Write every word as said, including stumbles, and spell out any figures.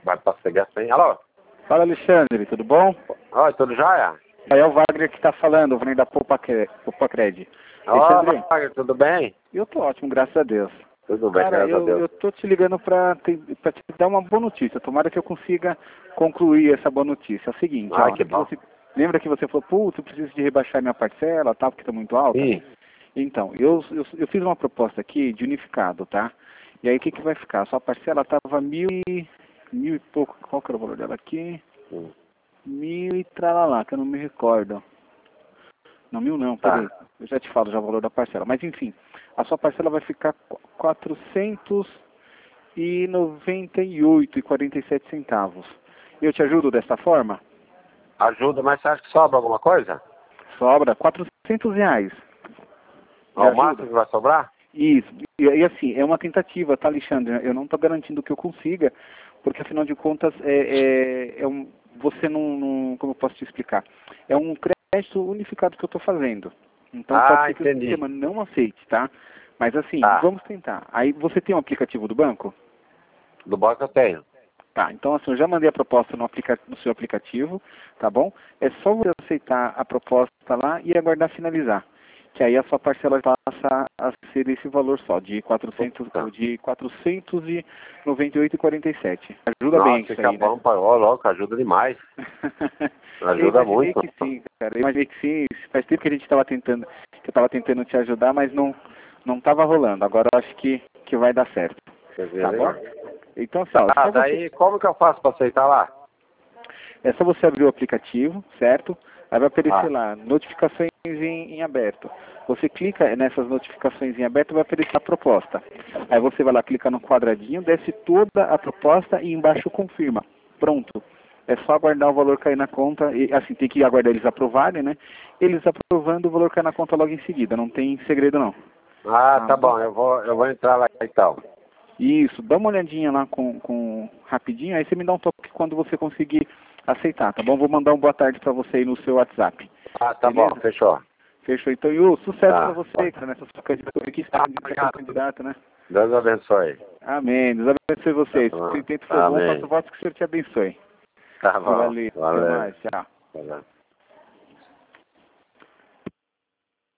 vai pra pegar sem. Alô? Fala, Alexandre, tudo bom? Oi, tudo jóia? Aí é o Wagner que está falando, o Wagner da Poupa Cred. Olá, Wagner, tudo bem? Eu tô ótimo, graças a Deus. Tudo bem, Cara, graças eu, a Deus. eu tô te ligando para te, pra te dar uma boa notícia. Tomara que eu consiga concluir essa boa notícia. É o seguinte, Ah, ó, que bom. você, lembra que você falou, putz, eu preciso de rebaixar minha parcela, tal, porque tá muito alta? Sim. Então, eu, eu, eu fiz uma proposta aqui de unificado, tá? E aí o que que vai ficar? A sua parcela tava mil e, mil e pouco, qual que era o valor dela aqui? Hum. Mil e tralalá, que eu não me recordo. Não, mil não, Tá. peraí. Eu já te falo já o valor da parcela. Mas enfim, a sua parcela vai ficar quatrocentos e noventa e oito e quarenta e sete centavos. Eu te ajudo desta forma? Ajuda, mas você acha que sobra alguma coisa? Sobra quatrocentos reais. De Ao ajuda? máximo que vai sobrar? Isso. E, e assim, é uma tentativa, tá, Alexandre? Eu não estou garantindo que eu consiga, porque afinal de contas, é, é, é um, você não, não, como eu posso te explicar? É um crédito unificado que eu estou fazendo. Então pode Ah, ser que o entendi. sistema não aceite, tá? Mas assim, Tá. vamos tentar. Aí você tem um aplicativo do banco? Do banco eu tenho. Tá, então assim, eu já mandei a proposta no, aplica no seu aplicativo, tá bom? É só você aceitar a proposta lá e aguardar finalizar. Que aí a sua parcela passa a ser esse valor só, de quatrocentos, Tá. de quatrocentos e noventa e oito e quarenta e sete. Ajuda bem Nossa, isso fica aí, né? bom, pai. Ó, louco, ajuda demais. Eu Ajuda imaginei muito. que sim, cara. Eu imaginei que sim. Faz tempo que a gente estava tentando, que eu estava tentando te ajudar, mas não não estava rolando. Agora eu acho que, que vai dar certo. Quer ver, Tá bom? né? Então, Sal, Ah, só você, daí como que eu faço pra aceitar lá? é só você abrir o aplicativo, certo? Aí vai aparecer Ah, lá, notificações em, em aberto. Você clica nessas notificações em aberto, vai aparecer a proposta. Aí você vai lá, clica no quadradinho, desce toda a proposta e embaixo confirma. Pronto. É só aguardar o valor cair na conta, e assim, tem que aguardar eles aprovarem, né? Eles aprovando, o valor cai na conta logo em seguida, não tem segredo não. ah, Tá tá bom? bom, eu vou, eu vou entrar lá então. Isso, dá uma olhadinha lá com, com rapidinho, aí você me dá um toque quando você conseguir aceitar, tá bom? Vou mandar um boa tarde pra você aí no seu WhatsApp. Ah, tá Beleza? bom, fechou. Fechou. Então, e o sucesso pra Tá, você, pode. cara, nessa sua candidatura aqui, você Tá, tá obrigado. candidato, né? Deus abençoe. Amém. Deus abençoe Tá vocês. Se o bom. seu intento for bom, faça Amém. votos que o Senhor te abençoe. Tá bom. Valeu. Até Valeu. mais. Tchau. Valeu.